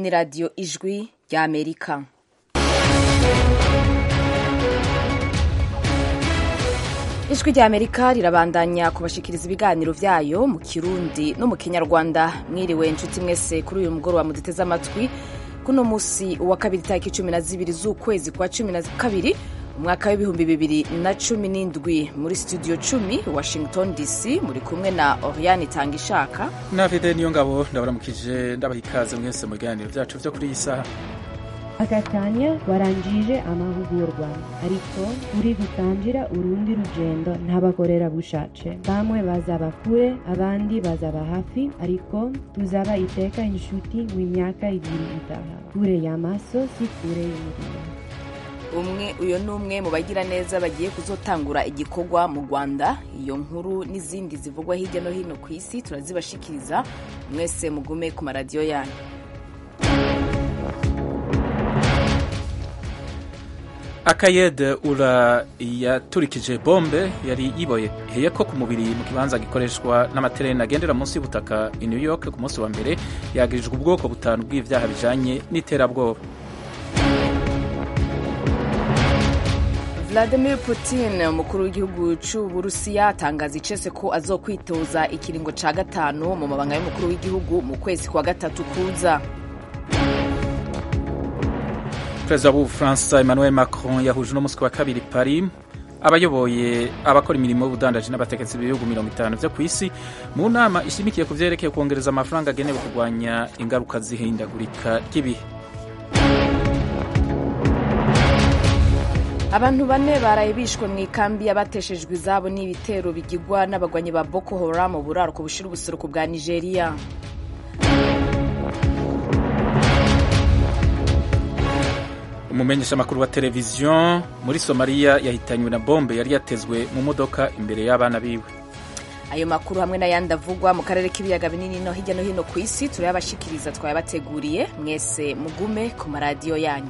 ni radiyo ijwi rya Amerika. Ijwi rya Amerika rirabandanya kubashikiriza ibiganiro vyayo mu Kirundi no mu Kinyarwanda. Mwiriwe inshuti mwese kuri uyu mugoroba muduteze amatwi kuno musi wa kabiri tariki 12 z'ukwezi kwa 12 umwaka w'ibihumbi 2017 muri studio 10 Washington DC muri kumwe na Oriane Tangishaka na Fide Niyongabo. Ndabaramukije ndabaha ikaze mwese mu biganiro vyacu vyo kuri iyi saha. Akatanya warangije amahugurwa ariko uri gutangira urundi rugendo ntabakorera bushace. Bamwe bazaba kure abandi bazaba hafi ariko tuzaba iteka inshuti mu myaka ibiri itaha. Kure y'amaso si kure y'umutima. Uyo ni umwe mu bagira neza bagiye kuzotangura igikorwa mu Rwanda. Iyo nkuru n'izindi zivugwa hirya no hino ku isi turazibashikiriza. Mwese mugume ku maradiyo yanyu. Akayede Ula yaturikije bombe yari yiboheye ko ku mubiri mu kibanza gikoreshwa n'amatereni agendera munsi y'ubutaka i New York ku munsi wa mbere. Yagirijwe ubwoko butanu bw'ivyaha bijanye n'iterabwoba. Vladimir Putin, umukuru w'igihugu c'Uburusiya, atangaza icese ko azokwitoza ikiringo ca gatanu mu mabanga y'umukuru w'igihugu mu kwezi kwa gatatu kuza. Perezida w'Ubufaransa Emmanuel Macron yahuje no musi wa kabiri Paris abayoboye abakora imirimo y'ubudandaji n'abategetsi b'ibihugu 50 vyo kw'isi mu nama ishimikiye ku vyerekeye kwongereza amafaranga agenewe kurwanya ingaruka zihindagurika ry'ibihe. Abantu bane baraye bishwe mu ikambi yabateshejwe izabo n'ibitero bigirwa n'abagwanyi ba Boko Haram mu buraruko bushira ubuseruko bwa Nigeria. Umumenyesha makuru wa televiziyo muri Somalia yahitanywe na bombe yari yatezwe mu modoka imbere y'abana biwe. Ayo makuru hamwe n'ayandi avugwa mu karere k'ibiyaga binini no hirya no hino ku isi turayabashikiriza, twayabateguriye. Mwese mugume ku maradiyo yanyu.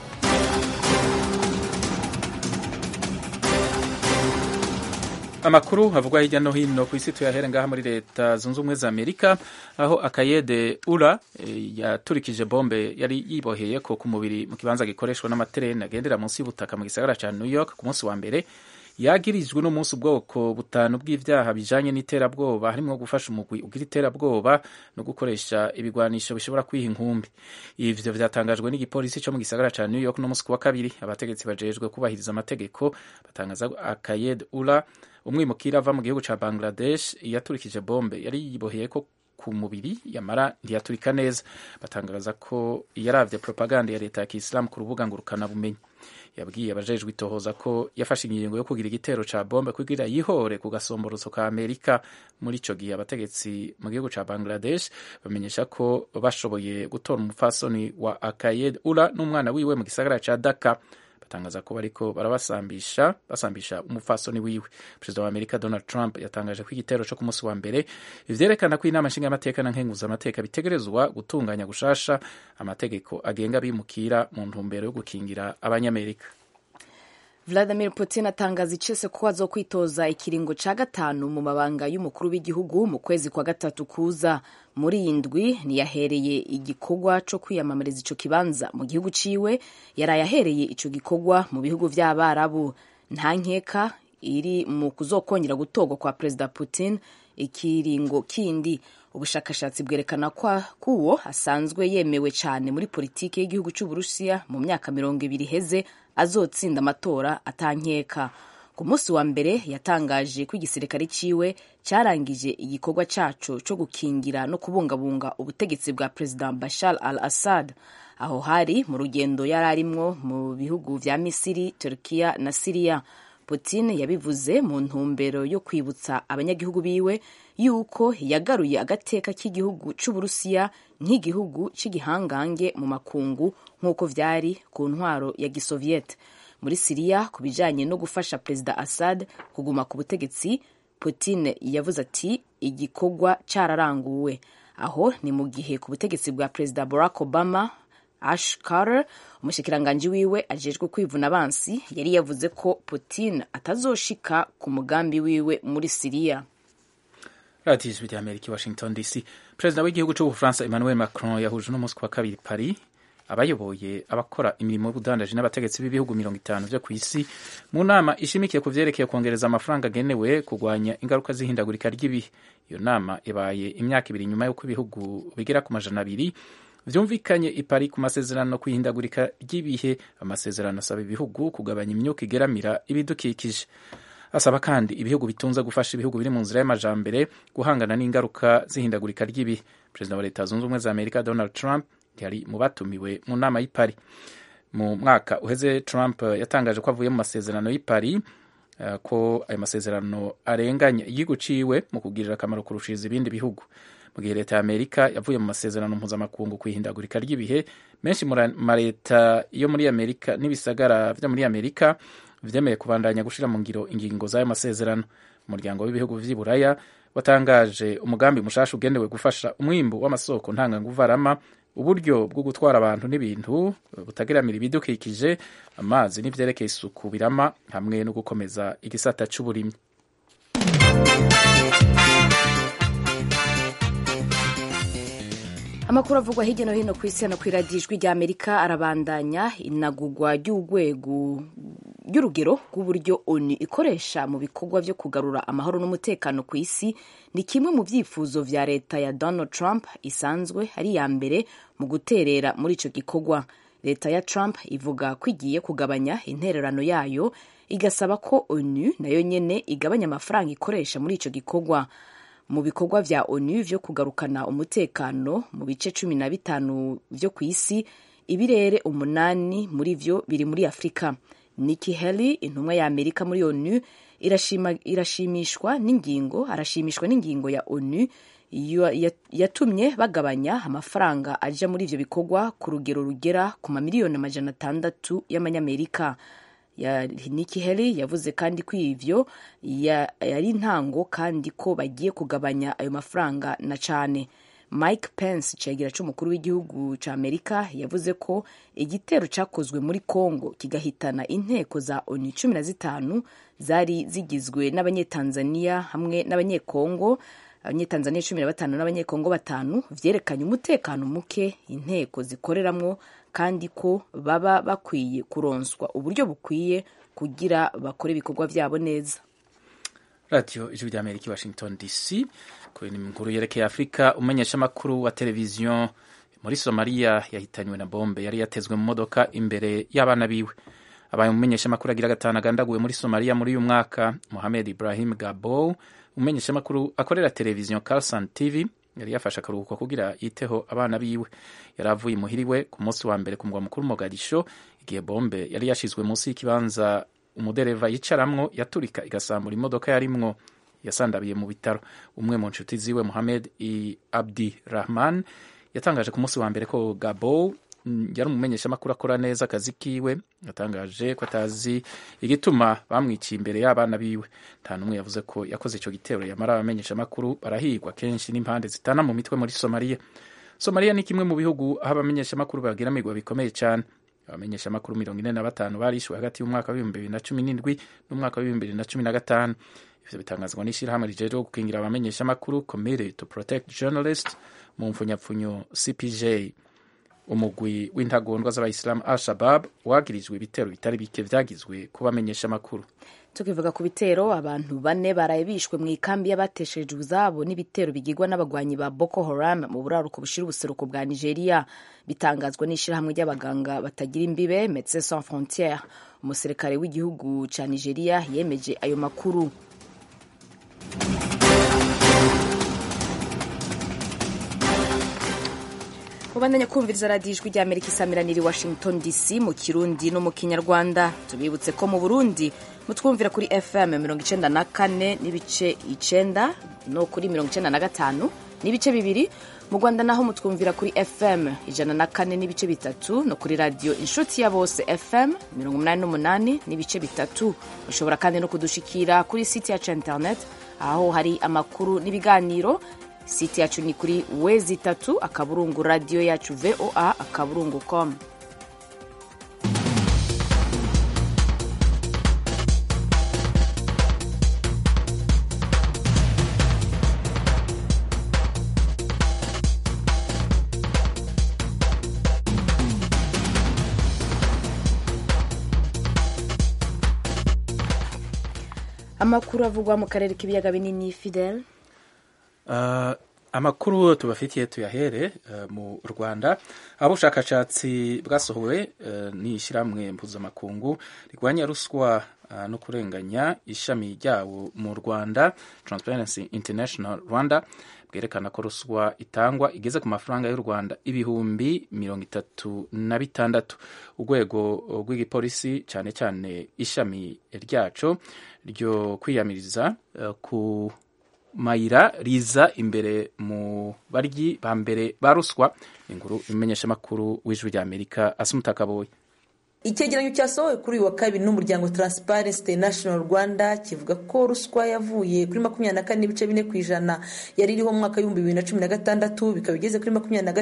Amakuru havugwa hirya no hino ku isi tuyahera ngaha muri Leta Zunze Ubumwe za Amerika, aho Akayede Ula yaturikije bombe yari yiboheye ko ku mubiri mu kibanza gikoreshwa n'amatereni agendera munsi y'ubutaka mu gisagara ca New York ku munsi wa mbere. Yagirijwe no munsi ubwoko butanu bw'ivyaha bijanye n'iterabwoba, harimwo gufasha umugwi ugira iterabwoba no gukoresha ibigwanisho bishobora kwiha inkumbi. Ivyo vyatangajwe n'igipolisi co mu gisagara ca New York no munsi wa kabiri. Abategetsi bajejwe kubahiriza amategeko batangaza Akayede Ula, umwimukira ava mu gihugu ca Bangladesh, yaturikije bombe yari yiboheye ko ku mubiri yamara ntiyaturika neza. Batangaza ko yaravye propaganda ya leta ya Kiislamu ku rubuga ngurukana bumenyi. Yabwiye abajejwe itohoza ko yafashe ingingo yo kugira igitero ca bombe kugira yihore ku gasomborotso ka Amerika. Muri ico gihe abategetsi mu gihugu ca Bangladesh bamenyesha ko bashoboye gutora umupfasoni wa Akayed Ula n'umwana wiwe mu gisagara ca Dhaka. Batangaza ko bariko basambisha umupfasoni wiwe. Perezida wa Amerika Donald Trump yatangaje ko igitero co ku munsi wa mbere ivyerekana ko inama nshingamateka na nkenguzamateka bitegerezwa gutunganya gushasha amategeko agenga abimukira mu ntumbero yo gukingira abanyamerika. Vladimir Putin atangaza icese ko azokwitoza ikiringo ca gatanu mu mabanga y'umukuru w'igihugu mu kwezi kwa gatatu kuza. Muri iyi ndwi niyahereye igikorwa co kwiyamamariza ico kibanza mu gihugu ciwe. Yaraye ahereye ico gikorwa mu bihugu vy'Abarabu. Nta nkeka iri mu kuzokongera gutorwa kwa Perezida Putin ikiringo kindi. Ubushakashatsi bwerekana ko uwo asanzwe yemewe cyane muri politiki y'igihugu c'Uburusiya mu myaka 20 iheze azotsinda amatora atankeka. Ku munsi wa mbere yatangaje ko igisirikare ciwe carangije igikorwa caco co gukingira no kubungabunga ubutegetsi bwa President Bashar al-Assad. Aho hari mu rugendo yararimwo mu bihugu vya Misiri, Turkiya na Syria. Putin yabivuze mu ntumbero yo kwibutsa abanyagihugu biwe yuko yagaruye agateka k'igihugu c'Uburusiya nk'igihugu c'igihangange mu makungu nk'uko vyari ku ntwaro ya Gisoviet. Muri Syria ku bijanye no gufasha Perezida Assad kuguma ku butegetsi, Putin yavuze ati igikorwa cararanguwe. Aho ni mu gihe ku butegetsi bwa Perezida Barack Obama, Ash Carter, umushikiranganji wiwe ajejwe kwivuna abansi, yari yavuze ko Putin atazoshika ku mugambi wiwe muri Syria. radiyo ijwi ry'amerika i washington dc. perezida w'igihugu cy'ubufaransa emmanuel macron yahuje uno munsi ku wa kabiri paris abayoboye abakora imirimo y'ubudandaji n'abategetsi b'ibihugu 50 vyo ku isi mu nama ishimikiye ku vyerekeye kongereza amafaranga agenewe kurwanya ingaruka z'ihindagurika ry'ibihe. Iyo nama ibaye imyaka ibiri nyuma y'uko ibihugu bigera ku 200 vyumvikanye i Paris ku masezerano kw'ihindagurika ry'ibihe. Amasezerano asaba ibihugu kugabanya imyuka igeramira ibidukikije. Asaba kandi ibihugu bitunze gufasha ibihugu biri mu nzira y'amajambere guhangana n'ingaruka z'ihindagurika ry'ibihe. Perezida wa Leta Zunze Ubumwe za Amerika Donald Trump yari mu batumiwe mu nama y'i Paris. Mu mwaka uheze Trump yatangaje ko avuye mu masezerano y'i Paris, ko ayo masezerano arenganya igihugu ciwe mu kugirira akamaro kurushiriza ibindi bihugu. Mu gihe leta ya Amerika yavuye mu masezerano mpuzamakungu kw'ihindagurika ry'ibihe, menshi mu mareta yo muri Amerika n'ibisagara vyo muri Amerika vyemeye kubandanya gushira mu ngiro ingingo z'ayo masezerano. Umuryango w'ibihugu vy'i Buraya watangaje umugambi mushasha ugenewe gufasha umwimbu w'amasoko ntanganguvu arama, uburyo bwo gutwara abantu n'ibintu butageramira ibidukikije, amazi n'ivyerekeye isuku birama, hamwe no gukomeza igisata c'uburimyi. Amakuru avugwa hirya no hino ku isi no kw'iradiyo ijwi ry'Amerika arabandanya. Inagurwa ry'urugero rw'uburyo ONU ikoresha mu bikorwa vyo kugarura amahoro n'umutekano ku isi ni kimwe mu vyifuzo vya leta ya Donald Trump isanzwe ari ya mbere mu guterera muri ico gikorwa. Leta ya Trump ivuga ko igiye kugabanya intererano yayo, igasaba ko ONU nayo nyene igabanya amafaranga ikoresha muri ico gikorwa. Mu bikorwa vya ONU vyo kugarukana umutekano mu bice 15 vyo ku isi, ibirere 8 muri vyo biri muri Afrika. Nikki Haley, intumwa ya Amerika muri ONU, arashimishwa n'ingingo ya ONU yatumye bagabanya amafaranga aja muri ivyo bikorwa ku rugero rugera ku mamiliyoni 600 y'amanyamerika. Nikki Haley yavuze kandi ko ivyo yari intango kandi ko bagiye kugabanya ayo mafaranga na cane. Mike Pence, cegera c'umukuru w'igihugu ca Amerika, yavuze ko igitero cakozwe muri Congo kigahitana inteko za ONU 15 zari zigizwe n'abanyetanzania hamwe n'abanyekongo, abanyetanzania 15 n'abanyekongo 5, vyerekanye umutekano muke inteko zikoreramwo kandi ko baba bakwiye kuronswa uburyo bukwiye kugira bakore ibikorwa vyabo neza. Radio ijwi ry'Amerika Washington DC. Ku nkuru yerekeye Afrika, umenyesha makuru wa televiziyo muri Somalia yahitanywe na bombe yari yatezwe mu modoka imbere y'abana biwe. Abaye umenyesha makuru agira gatanu agandaguwe muri Somalia muri uyu mwaka. Mohamed Ibrahim Gabo, umenyesha makuru akorera televiziyo Carlson TV, yari yafashe akaruhuko kugira yiteho abana biwe. Yaravuye muhiriwe ku munsi wa mbere ku mugwa mukuru Mogadisho, igihe bombe yari yashizwe munsi y'ikibanza umudereva yicaramwo yaturika igasambura imodoka yarimwo, yasandabiye mu bitaro. Umwe mu nshuti ziwe Mohamed Abdi Rahman yatangaje ku munsi wa mbere ko Gabo yari umumenyesha makuru akora neza akazi kiwe. Yatangaje ko atazi igituma bamwiciye imbere y'abana biwe. Nta numwe yavuze ko yakoze ico gitero, yamara abamenyesha makuru barahigwa kenshi n'impande zitana mu mitwe muri Somalia. Somalia ni kimwe mu bihugu aho abamenyesha makuru bagira amigwa bikomeye cyane. Abamenyesha makuru 45 barishwe hagati y'umwaka wa 2017 n'umwaka wa 2015. Ivyo bitangazwa n'ishirahamwe rijejwe gukingira abamenyesha makuru Committee to Protect Journalists, mu mfunyapfunyo CPJ. Umugwi w'intagondwa z'abayisilamu Al-Shabaab wagirijwe ibitero bitari bike vyagizwe kubamenyesha makuru. Tukivuga ku bitero, abantu 4 baraye bishwe mu ikambi y'abateshejwe uzabo n'ibitero bigirwa n'abagwanyi ba Boko Haram mu buraruko bushira ubuseruko bwa Nigeria, bitangazwa n'ishirahamwe ry'abaganga batagira imbibe Médecins Sans Frontières. Umusirikare w'igihugu ca Nigeria yemeje ayo makuru. Mubandanya kumviriza radiyo ijwi ry'Amerika isamiraniye i Washington DC mu Kirundi no mu Kinyarwanda. Tubibutse ko mu Burundi mutwumvira kuri FM 94 n'ibice 9 no kuri 95 n'ibice 2. Mu Rwanda naho mutwumvira kuri FM 104 n'ibice 3 no kuri radio Inshuti ya Bose FM 88 n'ibice 3. Ushobora kandi no kudushikira kuri site yacu internet aho hari amakuru n'ibiganiro. Site yacu ni kuri wezi3 akaburungu radio yacu VOA akaburungu.com. amakuru avugwa mu karere k'ibiyaga binini. Fidel, amakuru tubafitiye tuyahere mu Rwanda. Ubushakashatsi bwasohowe n'ishyirahamwe mpuzamakungu rigwanya ruswa no kurenganya ishami ryawo mu Rwanda, Transparency International Rwanda, bwerekana ko ruswa itangwa igeze ku mafaranga y'u Rwanda ibihumbi 36. Urwego rw'igipolisi cyane cyane ishami ryaco ryo kwiyamiriza ku mayira riza imbere mu baryi ba mbere ba ruswa. Inkuru imenyesha makuru w'ijwi rya Amerika Asumuta Kaboyi. Icyegeranyo cyasohowe kuri uyu wa kabiri n'umuryango Transparency International Rwanda kivuga ko ruswa yavuye kuri 24.4% yari iriho mu mwaka w'2016 bikaba igeze kuri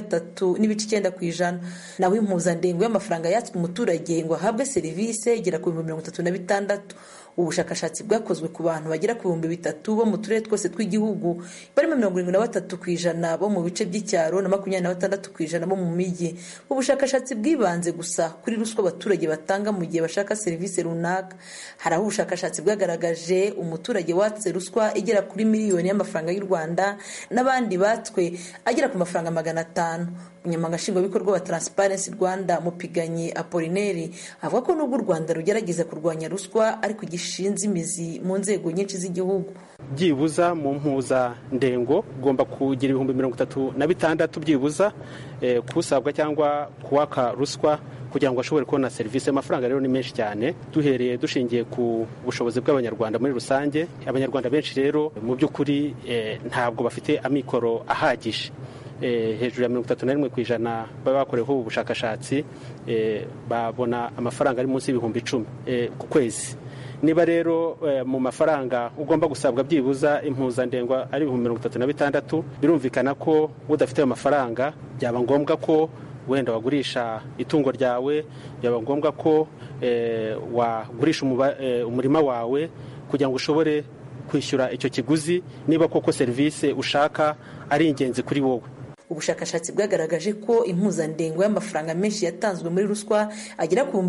23.9%. Naho impuzandengo y'amafaranga yatswe umuturage ngo ahabwe serivisi igera ku 36. Ubushakashatsi bwakozwe ku bantu bagera ku 3,000 bo mu turere twose tw'igihugu, barimo 73% bo mu bice by'icyaro na 26% bo mu mijyi. Ubushakashatsi bwibanze gusa kuri ruswa abaturage batanga mu gihe bashaka serivisi runaka. Hari aho ubushakashatsi bwagaragaje umuturage watse ruswa igera kuri miliyoni y'amafaranga y'u Rwanda n'abandi batswe agera ku mafaranga 500. Umunyamabanga nshingwabikorwa wa Transparency Rwanda Mupiganyi Apollinaire avuga ko nubwo u Rwanda rugerageza kurwanya ruswa ariko gishinze imizi mu nzego nyinshi z'igihugu. Byibuza mu mpuzandengo ugomba kugira 36 byibuza kusabwa cyangwa kuwaka ruswa kugira ngo ashobore kubona serivisi. Amafaranga rero ni menshi cyane dushingiye ku bushobozi bw'abanyarwanda muri rusange. Abanyarwanda benshi rero mu by'ukuri ntabwo bafite amikoro ahagije. Hejuru ya 31% bakoreho ubushakashatsi babona amafaranga ari munsi y'ibihumbi 10 ku kwezi. Niba rero mu mafaranga ugomba gusabwa byibuza impuzandengo ari 36, birumvikana ko udafite amafaranga byaba ngombwa ko wenda wagurisha itungo ryawe, byaba ngombwa ko wagurisha umurima wawe kugira ngo ushobore kwishyura icyo kiguzi niba koko serivisi ushaka ari ingenzi kuri wowe. Ubushakashatsi bwagaragaje ko impuzandengo y'amafaranga menshi yatanzwe muri ruswa agera ku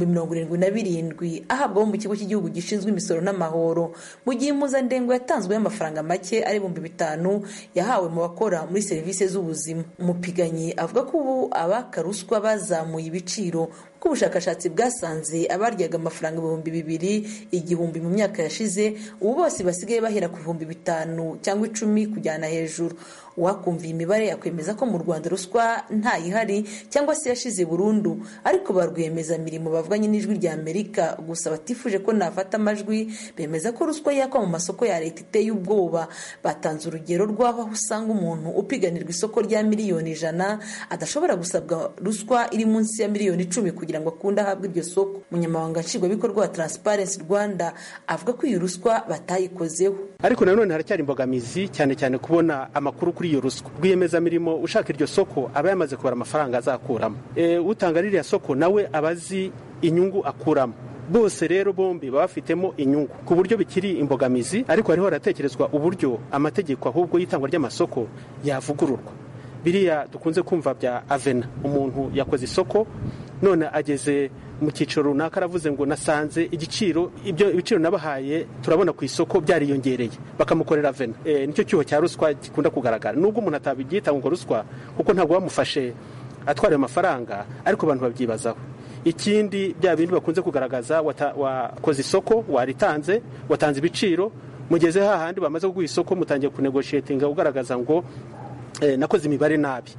77 ahabwa mu kigo cy'igihugu gishinzwe imisoro n'amahoro, mu gihe impuzandengo yatanzwe y'amafaranga make ari 5,000 yahawe mu bakora muri serivisi z'ubuzima. Umupiganyi avuga ko ubu abaka ruswa bazamuye ibiciro ko ubushakashatsi bwasanze abaryaga amafaranga 2,000 mu myaka yashize ubu bose basigaye bahera ku 5,000 cyangwa 10 kujyana hejuru. Uwakumviye imibare yakwemeza ko mu Rwanda ruswa ntayihari cyangwa se yashize burundu, ariko barwemeza mirimo bavuganye n'ijwi rya Amerika gusa batifuje ko nafata amajwi bemeza ko ruswa yakwa mu masoko ya leta iteye ubwoba. Batanze urugero rw'aho usanga umuntu upiganirwa isoko rya miliyoni 100 adashobora gusabwa ruswa iri munsi ya miliyoni 10 kugira ngo akunde ahabwe iryo soko. Umunyamabanga nshingwabikorwa wa Transparency Rwanda avuga ko iyi ruswa batayikozeho, ariko nanone haracyari imbogamizi cyane cyane kubona amakuru kuri iyo ruswa. Rwiyemezamirimo ushaka iryo soko aba yamaze kubara amafaranga azakuramo, utanga ririya soko nawe abazi inyungu akuramo. Bose rero bombi baba bafitemo inyungu ku buryo bikiri imbogamizi, ariko hariho haratekerezwa uburyo amategeko ahubwo y'itangwa ry'amasoko yavugururwa. Biriya dukunze kumva bya avena, umuntu yakoze isoko none ageze mu cyiciro runaka aravuze ngo nasanze ibiciro nabahaye turabona ku isoko byariyongereye, bakamukorera avena. Nicyo cyuho cya ruswa gikunda kugaragara, nubwo umuntu atabigita ngo ruswa kuko ntabwo bamufashe atwara amafaranga, ariko abantu babyibazaho. Ikindi bya bindi bakunze kugaragaza, wakoze isoko waritanze, watanze ibiciro, mugeze hahandi bamaze kuguha isoko mutangiye kunegotiatinga ugaragaza ngo nakoze imibare nabi.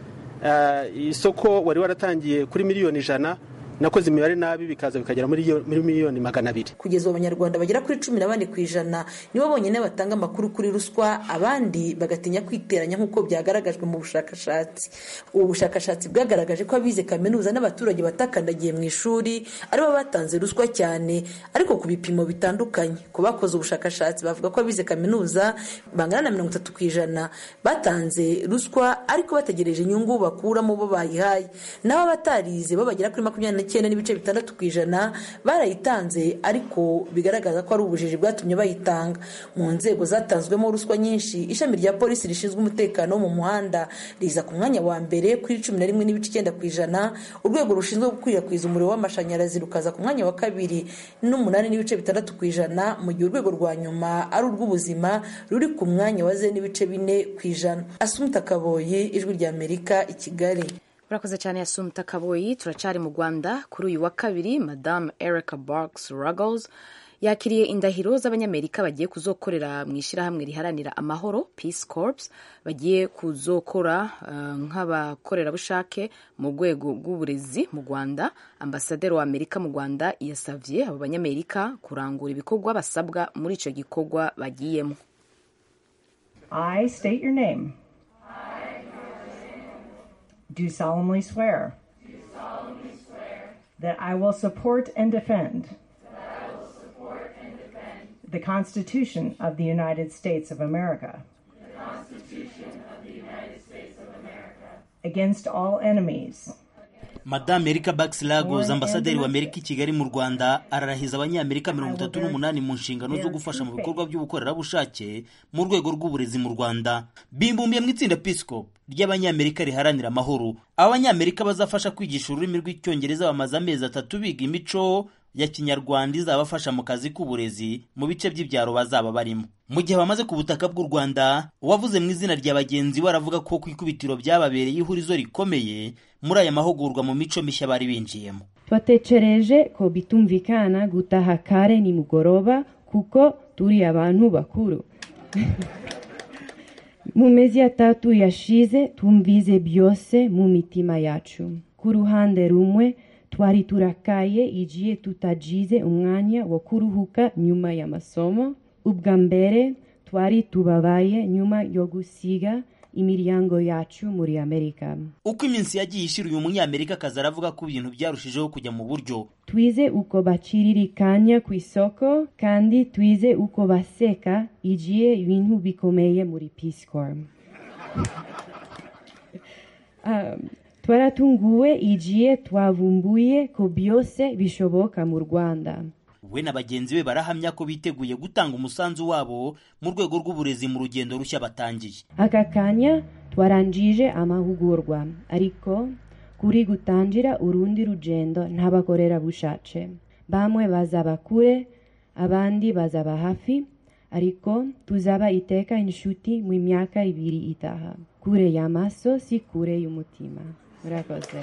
Isoko wari waratangiye kuri miliyoni 100 nakoze imibare nabi bikaza bikagera muri miliyoni 200. Kugeza abanyarwanda bagera kuri 14% nibo bonyine batanga amakuru kuri ruswa, abandi bagatinya kwiteranya nk'uko byagaragajwe mu bushakashatsi. Ubu bushakashatsi bwagaragaje ko abize kaminuza n'abaturage batakandagiye mu ishuri aribo batanze ruswa cyane, ariko ku bipimo bitandukanye. Ku bakoze ubushakashatsi bavuga ko abize kaminuza bangana na 30% batanze ruswa ariko bategereje inyungu bakuramo bo bayihaye, naho abatarize bo bagera kuri 29% 9.6% barayitanze, ariko bigaragaza ko ari ubujiji bwatumye bayitanga. Mu nzego zatanzwemo ruswa nyinshi, ishami rya polisi rishinzwe umutekano wo mu muhanda riza ku mwanya wa mbere kuri 11.9%, urwego rushinzwe gukwirakwiza umuriro w'amashanyarazi rukaza ku mwanya wa kabiri n'8.6%, mu gihe urwego rwa nyuma ari urw'ubuzima ruri ku mwanya wa 4%. Asumta Kaboyi, Ijwi rya Amerika, i Kigali. Urakoze cyane Asumta Kaboyi. Turacari mu Rwanda. Kuri uyu wa kabiri, Madame Erica Barks Ruggles yakiriye indahiro z'abanyamerika bagiye kuzokorera mu ishyirahamwe riharanira amahoro Peace Corps, bagiye kuzokora nk'abakorerabushake mu rwego rw'uburezi mu Rwanda. Ambasaderi wa Amerika mu Rwanda yasavye abo banyamerika kurangura ibikorwa basabwa muri ico gikorwa bagiyemo. I state your name. Do solemnly swear that I will support and defend the Constitution of the United States of America against all enemies. Madame Erica Barks Ruggles, ambasaderi wa Amerika i Kigali mu Rwanda, ararahiza abanyamerika 38 mu nshingano zo gufasha mu bikorwa by'ubukorerabushake mu rwego rw'uburezi mu Rwanda. Bimbumbiye mu itsinda Peace Corps ry'abanyamerika riharanira amahoro. Abanyamerika bazafasha kwigisha ururimi rw'icyongereza bamaze amezi 3 biga imico ya Kinyarwanda izabafasha mu kazi k'uburezi mu bice by'ibyaro bazaba barimo. Mu gihe bamaze ku butaka bw'u Rwanda, wavuze mu izina rya bagenzi baravuga ko kwikubitiro byababereye ihurizo rikomeye muri aya mahugurwa mu mico mishya bari binjiyemo. Twatekereje ko bitumvikana gutaha kare nimugoroba kuko turi abantu bakuru. Mu mezi 3 yashize tumvize byose mu mitima yacu. Ku ruhande rumwe twari turakaye igihe tutagize umwanya wo kuruhuka nyuma y'amasomo. Ubwa mbere twari tubabaye nyuma yo gusiga imiryango yacu muri Amerika. Uko iminsi yagiye ishira, uyu munyamerika kaza aravuga ko ibintu byarushijeho kujya mu buryo. Twize uko baciririkanya ku isoko, kandi twize uko baseka igihe ibintu bikomeye muri Peace Corps. Twaratunguwe igihe twavumbuye ko byose bishoboka mu Rwanda. We na bagenzi be barahamya ko biteguye gutanga umusanzu wabo mu rwego rw'uburezi mu rugendo rushya batangiye. Aka kanya twarangije amahugurwa, ariko kuri gutangira urundi rugendo ntabakorerabushake. Bamwe bazaba kure, abandi bazaba hafi, ariko tuzaba iteka inshuti mu myaka 2 itaha. Kure y'amaso si kure y'umutima. Murakoze.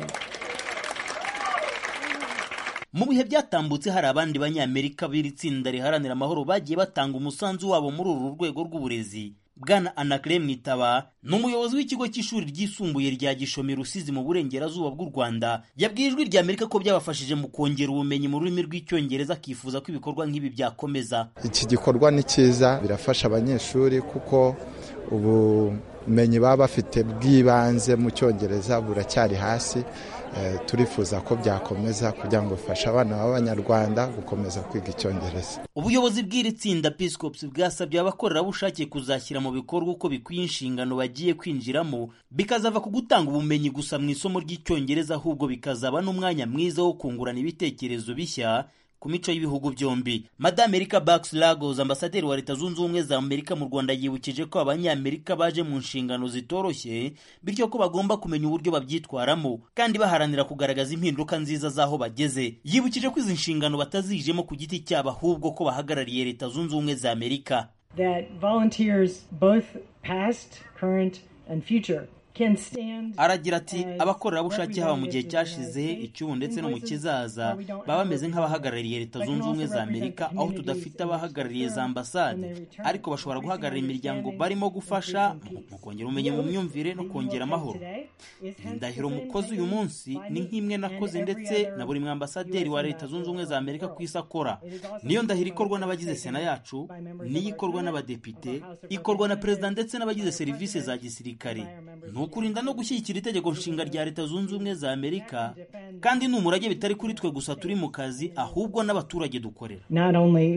Mu bihe byatambutse hari abandi banyamerika b'iri tsinda riharanira amahoro bagiye batanga umusanzu wabo muri uru rwego rw'uburezi. Bwana Anacre Mwitaba ni umuyobozi w'ikigo cy'ishuri ryisumbuye rya Gishomi Rusizi mu burengerazuba bw'u Rwanda. Yabwiye Ijwi rya Amerika ko byabafashije mu kongera ubumenyi mu rurimi rw'icyongereza, akifuza ko ibikorwa nk'ibi byakomeza. Iki gikorwa ni cyiza, birafasha abanyeshuri kuko ubumenyi baba bafite bw'ibanze mu cyongereza buracyari hasi. Turifuza ko byakomeza kugira ngo bifashe abana b'Abanyarwanda gukomeza kwiga icyongereza. Ubuyobozi bw'iri tsinda Peace Corps bwasabye abakorerabushake kuzashyira mu bikorwa uko bikwiye inshingano bagiye kwinjiramo, bikazava ku gutanga ubumenyi gusa mu isomo ry'icyongereza, ahubwo bikazaba n'umwanya mwiza wo kungurana ibitekerezo bishya ku mico y'ibihugu byombi. Madame Erica Barks Ruggles, ambasaderi wa Leta Zunze Ubumwe za Amerika mu Rwanda, yibukije ko abanyamerika baje mu nshingano zitoroshye, bityo ko bagomba kumenya uburyo babyitwaramo kandi baharanira kugaragaza impinduka nziza z'aho bageze. Yibukije ko izi nshingano batazijemo ku giti cyabo, ahubwo ko bahagarariye Leta Zunze Ubumwe za Amerika. That volunteers both past, current and future Aragira ati abakorerabushake haba mu gihe cyashize, icyubu ndetse no mu kizaza baba bameze nk'abahagarariye Leta Zunze Ubumwe za Amerika, aho tudafite abahagarariye za ambasade, ariko bashobora guhagarara imiryango barimo gufasha mu kongera ubumenyi mu myumvire no kongera amahoro. Indahiro mukozi uyu munsi ni nk'imwe nakoze ndetse na buri mwambasaderi wa Leta Zunze Ubumwe za Amerika ku isi akora. Niyo ndahiro ikorwa n'abagize Sena yacu, niyo ikorwa n'abadepite, ikorwa na perezida ndetse n'abagize serivisi za gisirikare. Nukurinda no gushyigikira itegeko nshinga rya Leta Zunze Ubumwe za Amerika, kandi n'umurage bitari kuri twe gusa turi mu kazi, ahubwo n'abaturage dukorera. Not only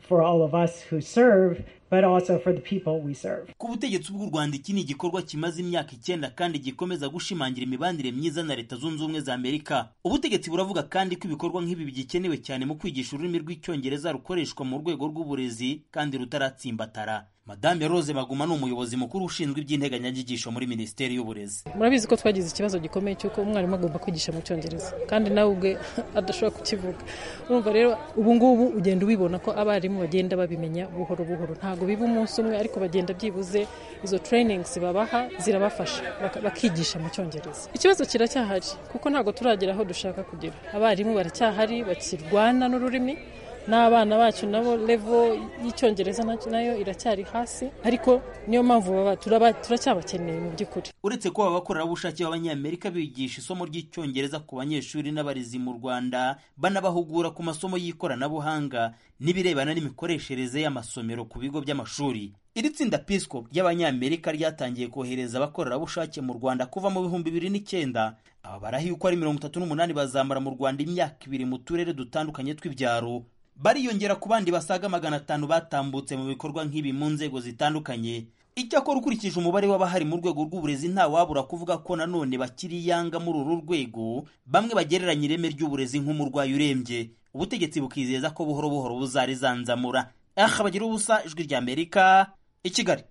for all of us who serve, but also for the people we serve. Ku butegetsi bw'u Rwanda iki ni igikorwa kimaze imyaka 9 kandi gikomeza gushimangira imibanire myiza na Leta Zunze Ubumwe za Amerika. Ubutegetsi buravuga kandi ko ibikorwa nk'ibi bigikenewe cyane mu kwigisha ururimi rw'icyongereza rukoreshwa mu rwego rw'uburezi kandi rutaratsimbatara. Madame Rose Baguma ni umuyobozi mukuru ushinzwe iby'integanyanyigisho muri Minisiteri y'Uburezi. Murabizi ko twagize ikibazo gikomeye cy'uko umwarimu agomba kwigisha mu cyongereza kandi nawe ubwe adashobora kukivuga. Urumva rero ubu ngubu ugenda ubibona ko abarimu bagenda babimenya buhoro buhoro, ntago biba umunsi umwe ariko bagenda byibuze izo trainings babaha zirabafasha bakigisha mu cyongereza. Ikibazo kiracyahari kuko ntago turagera aho dushaka kugera. Abarimu baracyahari bakirwana n'ururimi, n'abana bacu nabo level y'icyongereza nayo iracyari hasi, ariko niyo mpamvu turacyabakeneye mu by'ukuri. Uretse ko abakorerabushake b'Abanyamerika bigisha isomo ry'icyongereza ku banyeshuri n'abarezi mu Rwanda, banabahugura ku masomo y'ikoranabuhanga n'ibirebana n'imikoreshereze y'amasomero ku bigo by'amashuri. Iri tsinda Peace Corps ry'Abanyamerika ryatangiye kohereza abakorerabushake mu Rwanda kuva mu 2009. Aba barahiye uko ari 38 bazamara mu Rwanda imyaka 2 mu turere dutandukanye tw'ibyaro. Bariyongera ku bandi basaga 500 batambutse mu bikorwa nk'ibi mu nzego zitandukanye. Icyakora ukurikije umubare w'abahari mu rwego rw'uburezi nta wabura kuvuga ko nanone bakiri yanga muri uru rwego, bamwe bagereranya ireme ry'uburezi nk'umurwayi urembye. Ubutegetsi bukizeza ko buhoro buhoro buzarizanzamura. Bagira ubusa, Ijwi ry'Amerika, i Kigali.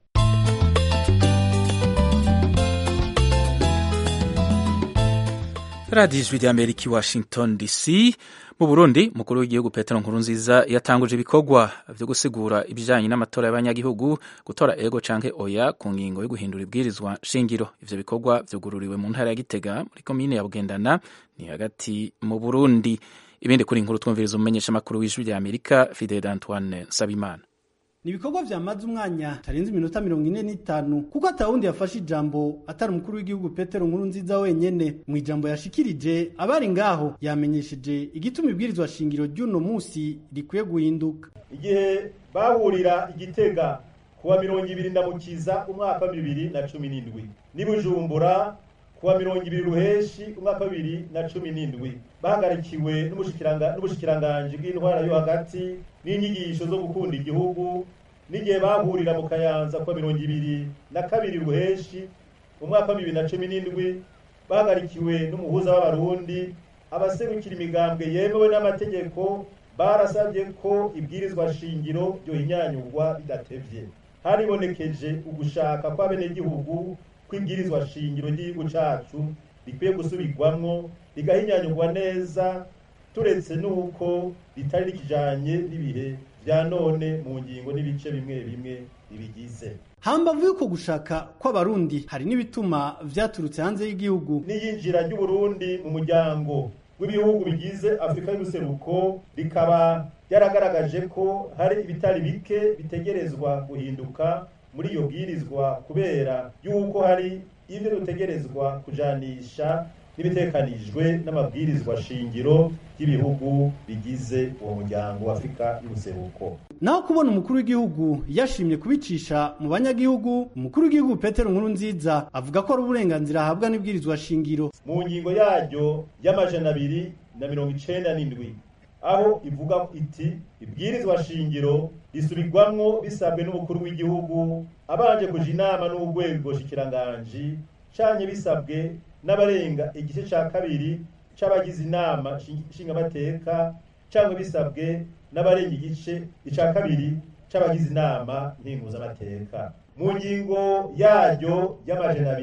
Radio Ijwi ry'Amerika, Washington DC. Mu Burundi, mukuru w'igihugu Petero Nkurunziza yatanguje ibikorwa byo gusigura ibijanye n'amatora y'abanyagihugu, gutora ego canke oya ku ngingo yo guhindura ibwirizwa shingiro. Ivyo bikorwa vyugururiwe mu ntara ya Gitega muri komine ya Bugendana, ni hagati mu Burundi. Ibindi kuri inkuru twumviriza umumenyesha makuru w'Ijwi ry'Amerika Fidel Antoine Sabimana. Nibikorwa vyamaze umwanya tarenze iminota 45 kuko atawundi yafashe ijambo atari umukuru w'igihugu Petero Nkurunziza wenyene. Mu ijambo yashikirije abari ngaho yamenyesheje igituma ibwirizwa shingiro ry'uno musi rikwiye guhinduka. Igihe bahurira Igitega kuwa 20 Ndamukiza umwaka 2017 ni Bujumbura kuwa 20 Ruheshi umwaka 2017 bahagarikiwe n'ubushikiranganje bw'intwara yo hagati n'inyigisho zo gukunda igihugu. N'igihe bahurira mu Kayanza kuwa 22 Ruheshi umwaka 2017 bahagarikiwe n'umuhuza w'abarundi. Abaserukira imigambwe yemewe n'amategeko barasabye ko ibwirizwa shingiro ryo hinyanyurwa bidatevye. Haribonekeje ugushaka kw'abenegihugu kw'ibwirizwa shingiro ry'igihugu cacu rikwiye gusubirwamwo rigahinyanyurwa neza, turetse nuko ritari rikijanye n'ibihe vya none mu ngingo n'ibice bimwe bimwe bibigize. Hambavu yuko gushaka kw'abarundi hari n'ibituma vyaturutse hanze y'igihugu. N'iyinjira ry'Uburundi mu muryango w'ibihugu bigize Afrika y'ubuseruko rikaba yaragaragaje ko hari ibitari bike bitegerezwa guhinduka muri iyo bwirizwa, kubera yuko hari ibyo dutegerezwa kujanisha n'ibitekanijwe n'amabwirizwa shingiro y'ibihugu bigize uwo muryango wa Afrika y'ubuseruko. Naho kubona umukuru w'igihugu yashimye kubicisha mu banyagihugu, umukuru w'igihugu Petero Nkurunziza avuga ko ari uburenganzira ahabwa n'ibwirizwa shingiro. Mu ngingo yaryo y'amajana 297 aho ivuga iti ibwirizwa shingiro risubirwamwo bisabwe n'umukuru w'igihugu abanje kuja inama n'urwego shikiranganji canye bisabwe n'abarenga igice ca kabiri c'abagize inama nshingamateka cyangwa bisabwe n'abarenga igice ca kabiri c'abagize inama ntinguzamateka. Mu ngingo yaryo y'amajana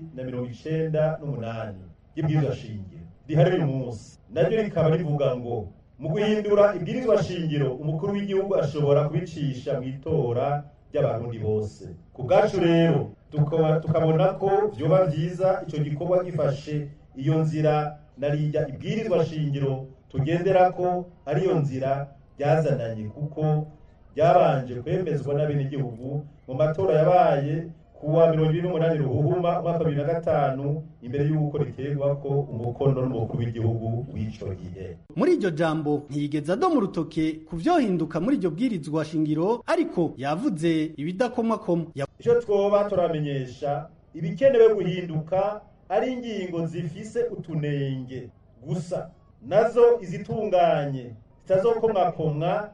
298 y'ibwirizwa shingiro rihari uyu munsi naryo rikaba rivuga ngo mu guhindura ibwirizwa shingiro umukuru w'igihugu ashobora kubicisha mu itora ry'abarundi bose. Ku bwacu rero tukabona ko vyoba vyiza ico gikorwa gifashe iyo nzira narijya ibwirizwa shingiro tugenderako ariyo nzira byazananye, kuko byabanje kwemezwa n'abenegihugu mu matora yabaye kuwa 28 Ruhuhuma umwaka 2005 imbere y'uko riterwako umukono n'umukuru w'igihugu w'ico gihe. Muri iryo jambo ntiyigeze adoma urutoke ku vyohinduka muri iryo bwirizwa shingiro, ariko yavuze ibidakomakoma. Ico twoba turamenyesha ibikenewe guhinduka ari ingingo zifise utunenge gusa, nazo izitunganye zitazokomwakomwa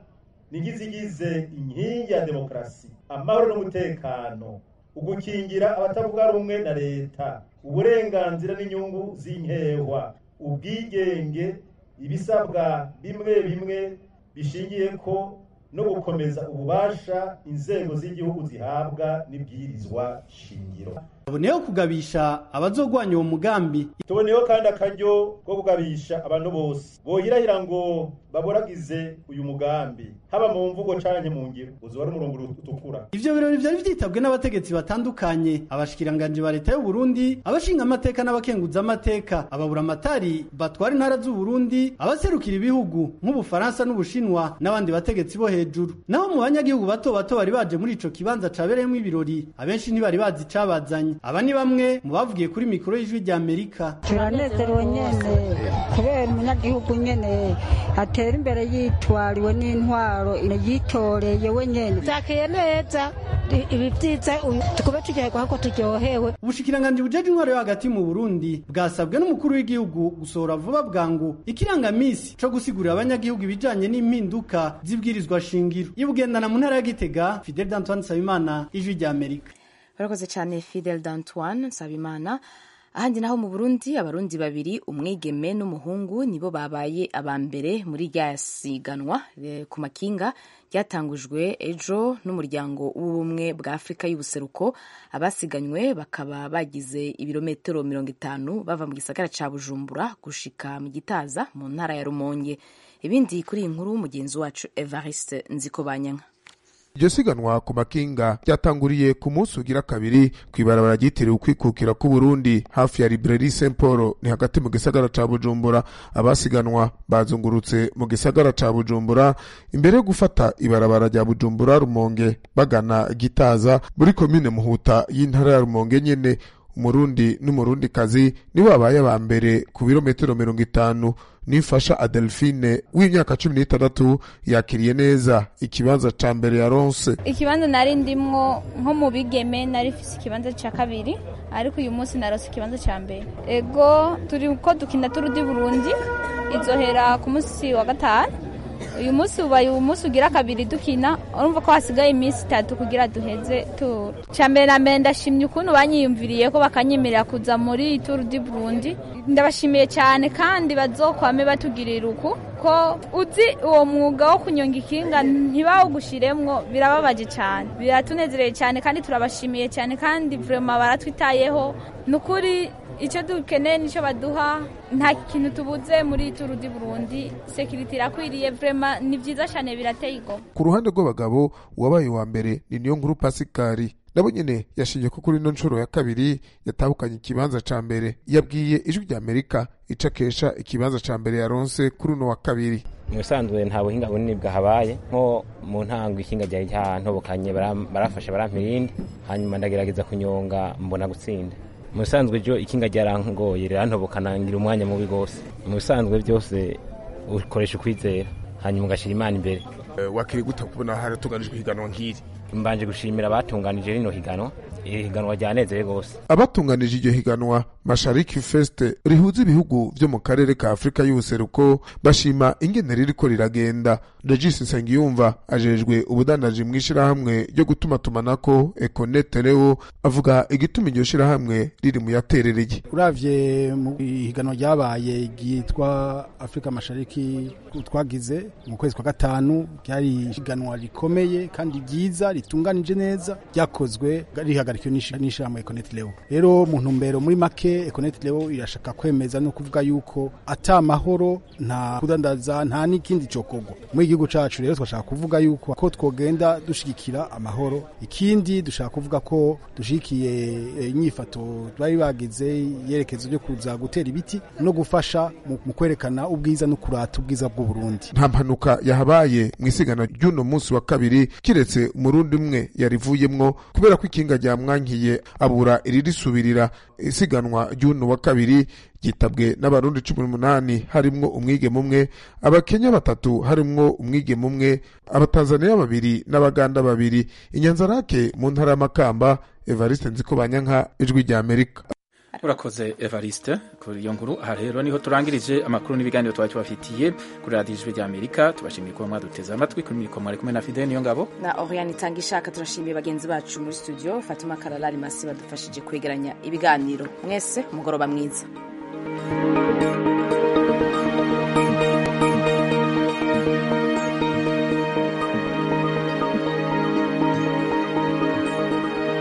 nigizigize inkingi ya demokarasi, amahoro n'umutekano, ugukingira abatavuga rumwe na leta, uburenganzira n'inyungu z'inkehwa, ubwigenge, ibisabwa bimwe bimwe bishingiye ko no gukomeza ububasha inzego z'igihugu zihabwa n'ibwirizwa shingiro. Tuboneyeho kugabisha abazogwanya uwo mugambi. Tuboneyeho kandi akaryo ko kugabisha abantu bose bohirahira ngo baboragize uyu mugambi, haba mu mvugo canke mu ngiro, uzoba ari umurongo utukura. Ivyo birori vyari vyitabwe n'abategetsi batandukanye, abashikiranganje ba leta y'u Burundi, abashinga amateka n'abakenguza amateka, ababuramatari batwara intara z'u Burundi, abaserukira ibihugu nk'Ubufaransa n'Ubushinwa n'abandi bategetsi bo hejuru. Naho mu banyagihugu bato bato bari baje muri ico kibanza cabereyemo ibirori, abenshi ntibari bazi cabazanye. Aba ni bamwe mu bavugiye kuri mikoro y'ijwi rya Amerika. Turanezerewe nyene kubera umunyagihugu nyene atera imbere yitwariwe n'intwaro yitoreye we nyene. Zakeye neza ibi vyiza tukube tugerwa ko turyohewe. Ubushikiranganje bujeje intwaro yo hagati mu Burundi bwasabwe n'umukuru w'igihugu gusohora vuba bwangu ikirangamisi co gusigurira abanyagihugu ibijanye n'impinduka zibwirizwa shingiro. Ibugendana mu ntara ya Gitega, Fidel D'Antoine Sabimana, ijwi rya Amerika. Barakoze cyane Fidel D'Antoine Sabimana. Ahandi naho mu Burundi, abarundi babiri, umwigeme n'umuhungu, nibo babaye abambere muri rya siganwa ku makinga ryatangujwe ejo n'umuryango w'ubumwe bwa Afrika y'ubuseruko. Abasiganywe bakaba bagize ibirometero 50 bava mu gisagara ca Bujumbura gushika mu Gitaza mu ntara ya Rumonge. Ibindi kuri inkuru mugenzi wacu Evariste Nzikobanyanka. Iryo siganwa ku makinga ryatanguriye ku munsi ugira kabiri kw'ibarabara ryitiriwe ukwikukira ku Burundi hafi ya Librairie Saint Paul ni hagati mu gisagara ca Bujumbura. Abasiganwa bazungurutse mu gisagara ca Bujumbura imbere yo gufata ibarabara rya Bujumbura Rumonge bagana Gitaza muri komine Muhuta y'intara ya Rumonge nyene. Umurundi n'umurundikazi nibo babaye abambere ku birometero 50. Nifasha Adelphine w'imyaka 16 yakiriye neza ikibanza ca mbere ya ronse. Ikibanza nari ndimwo nko mu bigeme nari fise ikibanza ca kabiri, ariko uyu munsi narose ikibanza ca mbere. Ego turi ko dukina turudi Burundi izohera ku munsi wa gatanu. Uyu munsi ubaye umunsi ugira kabiri dukina, urumva ko hasigaye iminsi 3 kugira duheze tour. Cyambere na mbere ndashimye ukuntu banyiyumviriye ko bakanyemerera kuza muri Tour du Burundi. Ndabashimiye cyane kandi bazokwame batugirira uko ko uzi uwo mwuga wo kunyonga ikinga ntibawugushiremwo, birababaje cyane, biratunezereye cyane kandi turabashimiye cyane kandi vraiment baratwitayeho. Nukuri icyo dukeneye nico baduha, nta kintu tubuze muri Tour du Burundi. Security irakwiriye vraiment, ni byiza cyane, birateye igomwe. Ku ruhande rw'abagabo wabaye wa mbere ni Niyonkuru Pascal, nabo nyene yashinje ko kuri no ncuro ya kabiri yatabukanye ikibanza ca mbere. Yabwiye ijwi rya Amerika icakesha ikibanza ca mbere yaronse kuri no wa kabiri. Musanzwe nta buhinga bunini bwahabaye, nko mu ntango ikinga rya ntobokanye barafasha barampirindi, hanyuma ndagerageza kunyonga mbona gutsinda. Musanzwe jo ikinga ryarangoye rantobokana ngira umwanya mubi gose. Musanzwe byose ukoresha kwizera hanyuma ugashira Imana imbere. Wakiri gute kubona haratunganijwe higanwa nk'iri? Mbanje gushimira abatunganije rino higanwa. Higanwa ryanezeye gose. Abatunganije iryo higanwa Mashariki Fest rihuza ibihugu vyo mu karere ka Afrika y'ubuseruko bashima ingene ririko riragenda. Regis Nsengiyumva ajejwe ubudandaji mw'ishirahamwe ryo gutumatumanako Econet Leo avuga igituma iryo shirahamwe riri mu yaterereye. Uravye mu higanwa ryabaye ryitwa Afrika Mashariki twagize mu kwezi kwa gatanu, ryari higanwa rikomeye kandi ryiza ritunganije neza, ryakozwe rihagarikiwe n'ishirahamwe Econet Leo. Rero mu ntumbero muri make Econet Leo irashaka kwemeza no kuvuga yuko ata mahoro nta kudandaza nta n'ikindi cokogwa mu gihugu cacu. Rero twashaka kuvuga yuko ko twogenda dushigikira amahoro. Ikindi dushaka kuvuga ko dushikiye inyifato bari bagize yerekezo ryo kuza gutera ibiti no gufasha mu kwerekana ubwiza no kurata ubwiza bw'u Burundi. Nta mpanuka yahabaye mwisigana ry'uno munsi wa kabiri kiretse umurundi umwe yarivuyemwo kubera ko ikinga rya mwankiye abura iririsubirira. Isiganwa ry'uno wa kabiri gitabwe n'abarundi 18 harimwo umwigeme umwe, abakenya 3 harimwo umwigeme umwe, abatanzania 2 n'abaganda 2. Inyanzarake mu ntara y'Amakamba. Evariste Nzikobanyanka, ijwi rya Amerika. urakoze Evariste kuri iyo nkuru. Aha rero niho turangirije amakuru n'ibiganiro twari tubafitiye kuri radiyo ijwi ry'Amerika. Tubashimiye kuba mwaduteze amatwi. Kuri mikoro mwari kumwe na Fidel Niyongabo na Oriane Itangishaka. Turashimiye bagenzi bacu muri studio, Fatuma Karalari Masi badufashije kwegeranya ibiganiro. Mwese umugoroba mwiza.